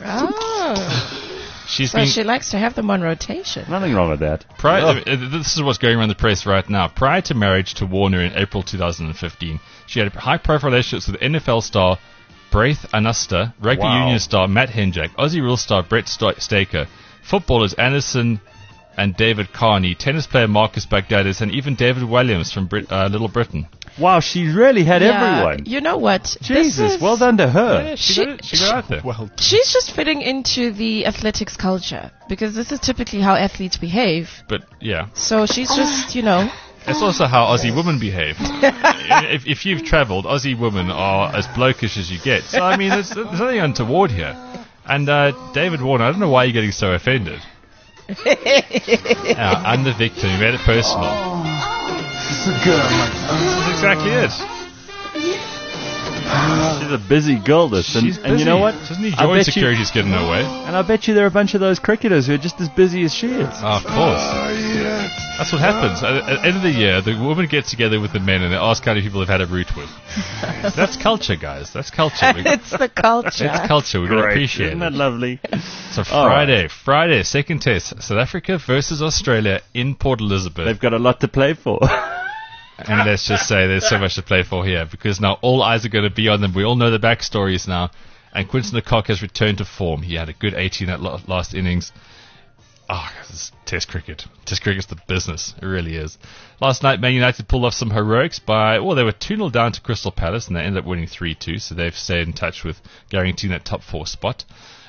Oh. She's So been she likes to have them on rotation. Nothing wrong with that. prior, Oh. uh, this is what's going around the press right now. Prior to marriage to Warner in April two thousand fifteen, she had high-profile relationships with N F L star Braith Anusta, rugby Wow. union star Matt Henjack, Aussie rule star Brett Sta- Staker, footballers Anderson and David Carney, tennis player Marcus Baghdadis, and even David Williams from Brit- uh, Little Britain. Wow, she really had Yeah, everyone. You know what? This Jesus, is- well done to her. Yeah, she, She- got, it- she got out there. Well, She's just fitting into the athletics culture because this is typically how athletes behave. But yeah, So she's just, you know, it's also how Aussie women behave. if, if you've travelled, Aussie women are as blokish as you get. So I mean, there's, there's nothing untoward here. And uh, David Warner, I don't know why you're getting so offended. Yeah, I'm the victim. You made it personal. This is exactly it. She's a busy girl, this. And, She's and you know what? busy. Doesn't he I join bet security's getting in her way? You, and I bet you there are a bunch of those cricketers who are just as busy as she is. Oh, of course. That's what happens. At, at the end of the year, the women get together with the men and they ask how many people they've had a root with. That's culture, guys. That's culture. We, it's the culture. it's culture. We've got to Great. appreciate Isn't it. that lovely? So All right. Friday, Friday, second test, South Africa versus Australia in Port Elizabeth. They've got a lot to play for. And let's just say there's so much to play for here because now all eyes are going to be on them. We all know the backstories now. And Quinton de Kock has returned to form. He had a good eighty in that lo- last innings. Oh, this is Test cricket. Test cricket's the business. It really is. Last night, Man United pulled off some heroics by, well, they were two nil down to Crystal Palace and they ended up winning three two. So they've stayed in touch with guaranteeing that top four spot.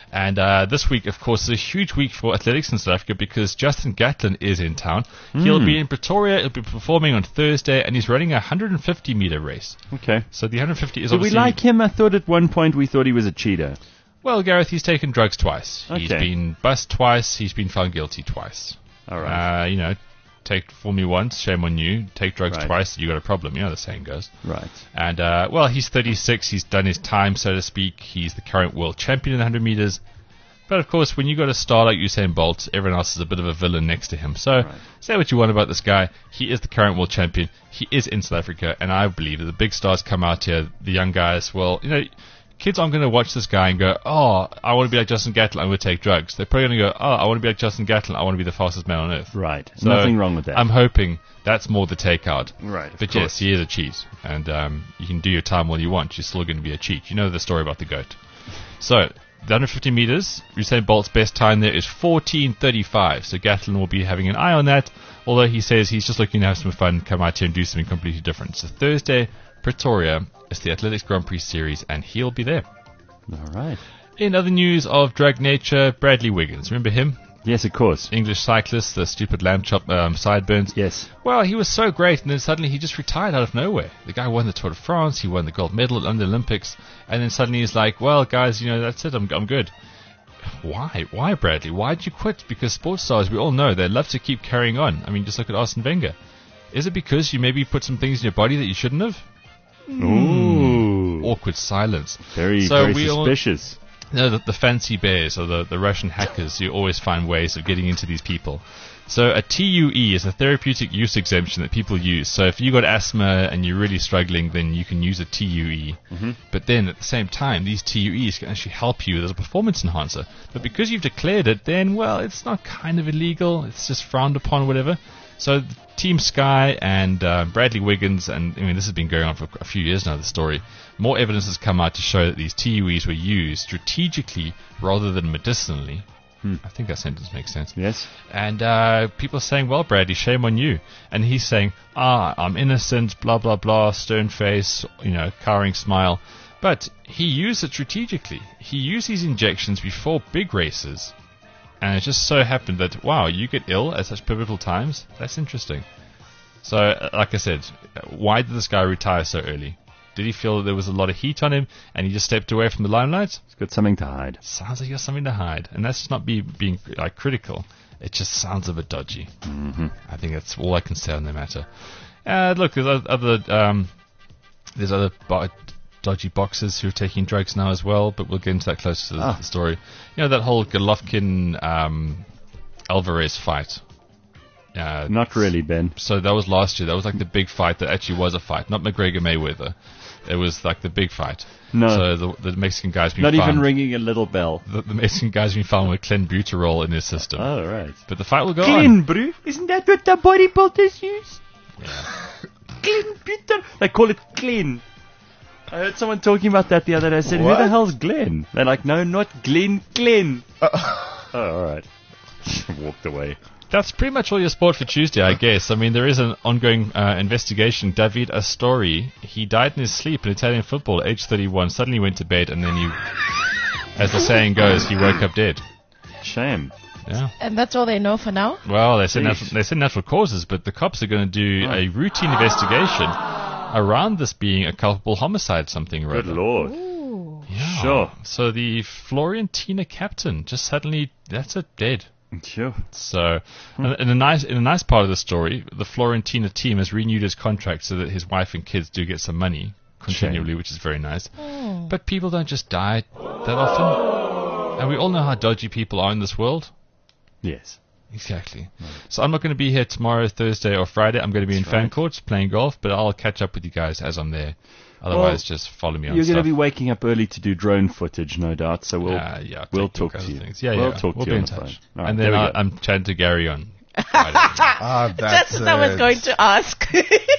And uh, this week, of course, is a huge week for athletics in South Africa because Justin Gatlin is in town. Mm. He'll be in Pretoria. He'll be performing on Thursday, and he's running a one hundred fifty meter race. Okay. So the one hundred fifty is Do we obviously... like him? I thought at one point we thought he was a cheater. Well, Gareth, he's taken drugs twice. He's Okay. been bussed twice. He's been found guilty twice. All right. Uh, you know, take fool me once, shame on you. Take drugs Right. twice, you got a problem. You know the saying goes. Right. And, uh, well, he's thirty-six. He's done his time, so to speak. He's the current world champion in the one hundred meters. But, of course, when you got a star like Usain Bolt, everyone else is a bit of a villain next to him. So, Right. say what you want about this guy. He is the current world champion. He is in South Africa. And I believe that the big stars come out here, the young guys, well, you know, kids aren't going to watch this guy and go, oh, I want to be like Justin Gatlin, I'm going to take drugs. They're probably going to go, oh, I want to be like Justin Gatlin, I want to be the fastest man on earth. Right. So Nothing wrong with that. I'm hoping that's more the takeout. Right, of But course. yes, he is a cheat. And um, you can do your time all you want. You're still going to be a cheat. You know the story about the goat. So, the one hundred fifty meters, Usain Bolt's best time there is fourteen thirty-five. So Gatlin will be having an eye on that. Although he says he's just looking to have some fun, come out here and do something completely different. So Thursday, Pretoria, is the Athletics Grand Prix Series, and he'll be there. All right. In other news of drag nature, Bradley Wiggins. Remember him? Yes, of course. English cyclist, the stupid lamb chop um, sideburns. Yes. Well, he was so great, and then suddenly he just retired out of nowhere. The guy won the Tour de France, he won the gold medal at London Olympics, and then suddenly he's like, well, guys, you know, that's it, I'm, I'm good. Why? Why, Bradley? Why'd you quit? Because sports stars, we all know, they love to keep carrying on. I mean, just look at Arsene Wenger. Is it because you maybe put some things in your body that you shouldn't have? Ooh. Awkward silence. Very, So very we all- suspicious. No, the, the fancy bears or the, the Russian hackers, you always find ways of getting into these people. So a T U E is a therapeutic use exemption that people use. So if you got asthma and you're really struggling, then you can use a T U E. Mm-hmm. But then at the same time, these T U Es can actually help you as a performance enhancer. But because you've declared it, then, well, it's not kind of illegal. It's just frowned upon, whatever. So Team Sky and uh, Bradley Wiggins, and I mean, this has been going on for a few years now, the story. More evidence has come out to show that these T U Es were used strategically rather than medicinally. Hmm. I think that sentence makes sense. Yes. And uh, people are saying, well, Bradley, shame on you. And he's saying, ah, I'm innocent, blah, blah, blah, stern face, you know, cowering smile. But he used it strategically. He used these injections before big races. And it just so happened that, wow, you get ill at such pivotal times? That's interesting. So, uh, like I said, why did this guy retire so early? Did he feel that there was a lot of heat on him and he just stepped away from the limelight? He's got something to hide. Sounds like he has something to hide. And that's not be, being like critical. It just sounds a bit dodgy. Mm-hmm. I think that's all I can say on the matter. Uh, look, there's other, um, there's other bo- dodgy boxers who are taking drugs now as well, but we'll get into that closer to the, Ah. the story. You know, that whole Golovkin um, Alvarez fight. Uh, Not really, Ben. So that was last year. That was like the big fight that actually was a fight, not McGregor Mayweather. It was like the big fight. No. So the, the Mexican guy's been Not found. even ringing a little bell. The, the Mexican guy's been found with clenbuterol in his system. Oh, right. But the fight will go Clean, on. bro. Isn't that what the bodybuilders use? Yeah. Clean, Peter. They call it clean. I heard someone talking about that the other day. I said, who What? the hell's Glenn? They're like, no, not Glenn, Glenn. Oh, all right. Walked away. That's pretty much all your sport for Tuesday, I guess. I mean, there is an ongoing uh, investigation. David Astori, he died in his sleep in Italian football at age thirty-one, suddenly went to bed, and then he, as the saying goes, he woke up dead. Shame. Yeah. And that's all they know for now? Well, they said, Jeez. natural, they said natural causes, but the cops are going to do Oh. a routine investigation around this being a culpable homicide, something or Good other. lord. Ooh. Yeah. Sure. So the Florentina captain just suddenly, that's it, dead. Sure. So, in, in a nice in a nice part of the story, the Florentina team has renewed his contract so that his wife and kids do get some money continually, which is very nice. Oh. But people don't just die that often, and we all know how dodgy people are in this world. Yes. Exactly. So I'm not going to be here tomorrow, Thursday or Friday. I'm going to be in That's fan right. courts playing golf, but I'll catch up with you guys as I'm there. Otherwise, just follow me on You're going to stuff. be waking up early to do drone footage, no doubt. So we'll Uh, yeah, we'll technical talk to you. things. Yeah, we'll yeah. talk we'll to be you in on the phone. touch. All right, and there then we I, go. I'm chatting to Gary on Friday. Ah, That's that's what I was it. going to ask.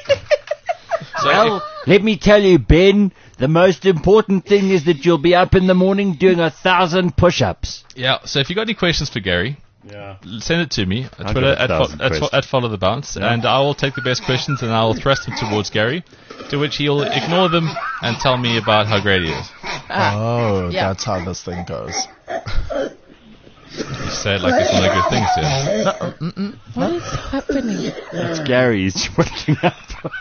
So Well, let me tell you, Ben, the most important thing is that you'll be up in the morning doing a thousand push-ups. yeah. So if you got any questions for Gary, Yeah. send it to me at I'll Twitter give a at, fo- thousand at, fo- questions. at follow the bounce, and I will take the best questions and I will thrust them towards Gary, to which he'll ignore them and tell me about how great he is. Oh, Yeah. that's how this thing goes. You say it like it's one of the good things, yeah. What is happening? It's Gary. He's waking up.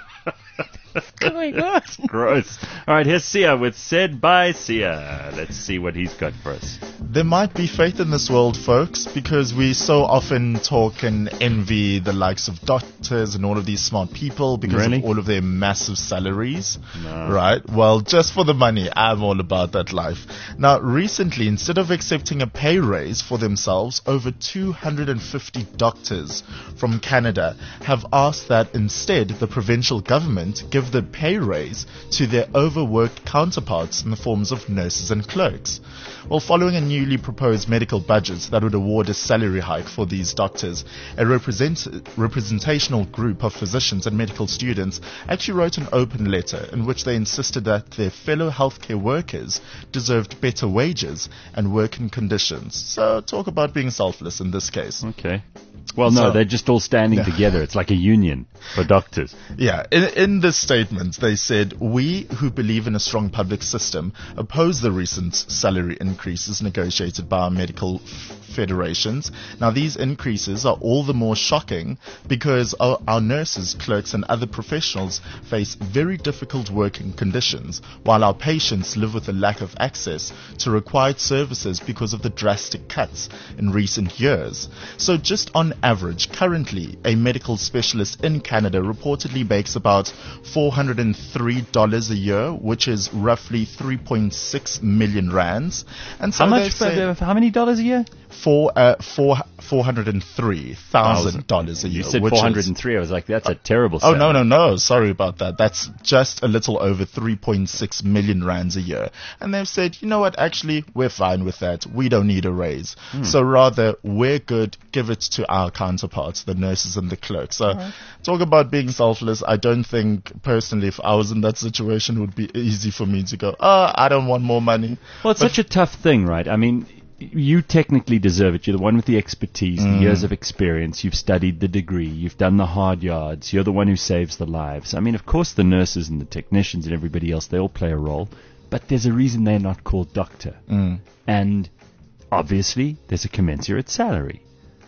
What's going on? Gross. All right, here's Sia with Said by Sia. Let's see what he's got for us. There might be faith in this world, folks, because we so often talk and envy the likes of doctors and all of these smart people because Really? of all of their massive salaries. No. Right? Well, just for the money, I'm all about that life. Now, recently, instead of accepting a pay raise for themselves, over two hundred fifty doctors from Canada have asked that instead the provincial government give the pay raise to their overworked counterparts in the forms of nurses and clerks. Well, following a newly proposed medical budget that would award a salary hike for these doctors, a represent- representational group of physicians and medical students actually wrote an open letter in which they insisted that their fellow healthcare workers deserved better wages and working conditions. So talk about being selfless in this case. Okay. Well, no, So- they're just all standing Yeah. together. It's like a union for doctors. Yeah, in, in this statement, they said, "We who believe in a strong public system oppose the recent salary increases negotiated by our medical f- federations. Now, these increases are all the more shocking because our, our nurses, clerks, and other professionals face very difficult working conditions, while our patients live with a lack of access to required services because of the drastic cuts in recent years. So just on average, currently, a medical specialist in Canada reportedly makes about four hundred three dollars a year, which is roughly three point six million rands. And so How much? they've For, said how many dollars a year? four, uh, four, four hundred three thousand dollars a year. You said which four hundred is- three. I was like, that's a terrible Oh, salary. no, no, no. Sorry about that. That's just a little over three point six million rands a year. And they've said, you know what, actually, we're fine with that. We don't need a raise. Hmm. So rather, we're good. Give it to our counterparts, the nurses and the clerks. So talk about being selfless. I don't think, personally, if I was in that situation, it would be easy for me to go, oh, I don't want more money. Well, it's But- such a tough thing, right? I mean, you technically deserve it. You're the one with the expertise, the years of experience. You've studied the degree. You've done the hard yards. You're the one who saves the lives. I mean, of course, the nurses and the technicians and everybody else, they all play a role. But there's a reason they're not called doctor. Mm. And obviously, there's a commensurate salary.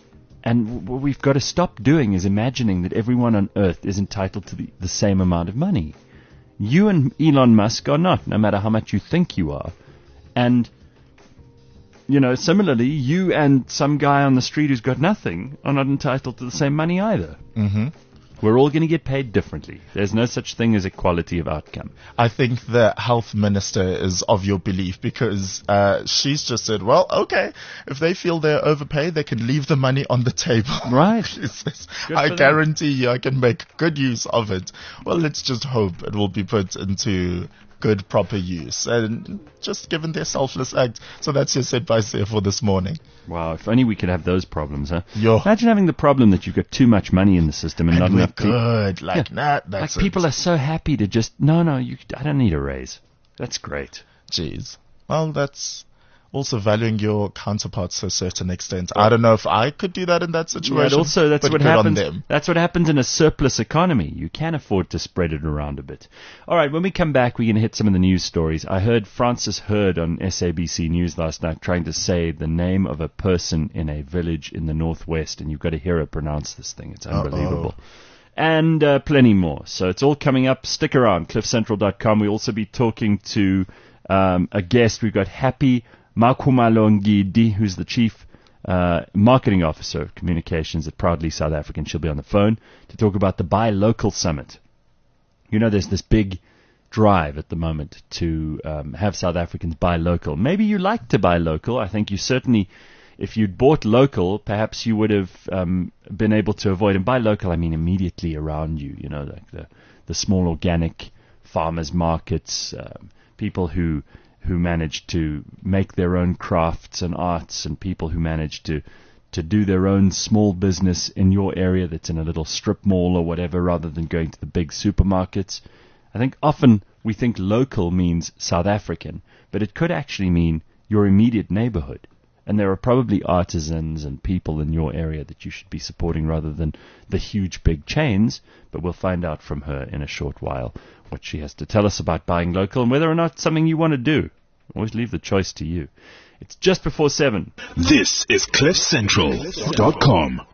And what we've got to stop doing is imagining that everyone on earth is entitled to the, the same amount of money. You and Elon Musk are not, no matter how much you think you are. And, you know, similarly, you and some guy on the street who's got nothing are not entitled to the same money either. Mm-hmm. We're all going to get paid differently. There's no such thing as equality of outcome. I think the health minister is of your belief because uh, she's just said, well, okay, if they feel they're overpaid, they can leave the money on the table. Right. She says, Good I for them. guarantee you I can make good use of it. Well, let's just hope it will be put into good, proper use. And just given their selfless act. So that's your advice there for this morning. Wow, if only we could have those problems, huh? Yo. Imagine having the problem that you've got too much money in the system and, not And we're enough people. good. Like, Yeah. nah, that's Like people it. are so happy to just, no, no, you, I don't need a raise. That's great. Jeez. Well, that's also valuing your counterparts to a certain extent. I don't know if I could do that in that Yeah, situation. and also, that's but what good on happens. them. That's what happens in a surplus economy. You can afford to spread it around a bit. All right, when we come back, we're going to hit some of the news stories. I heard Francis Hurd on S A B C News last night trying to say the name of a person in a village in the northwest, and you've got to hear her pronounce this thing. It's unbelievable. And uh, plenty more. So it's all coming up. Stick around, cliff central dot com. We'll also be talking to um, a guest. We've got Happy Makumalongidi, who's the Chief uh, Marketing Officer of Communications at Proudly South African. She'll be on the phone to talk about the Buy Local Summit. You know, there's this big drive at the moment to um, have South Africans buy local. Maybe you like to buy local. I think you certainly, if you'd bought local, perhaps you would have um, been able to avoid. And by local, I mean immediately around you, you know, like the, the small organic farmers markets, um, people who who manage to make their own crafts and arts, and people who manage to to do their own small business in your area that's in a little strip mall or whatever, rather than going to the big supermarkets. I think often we think local means South African, but it could actually mean your immediate neighborhood. And there are probably artisans and people in your area that you should be supporting rather than the huge big chains. But we'll find out from her in a short while what she has to tell us about buying local and whether or not it's something you want to do. Always leave the choice to you. It's just before seven. This is cliff central dot com.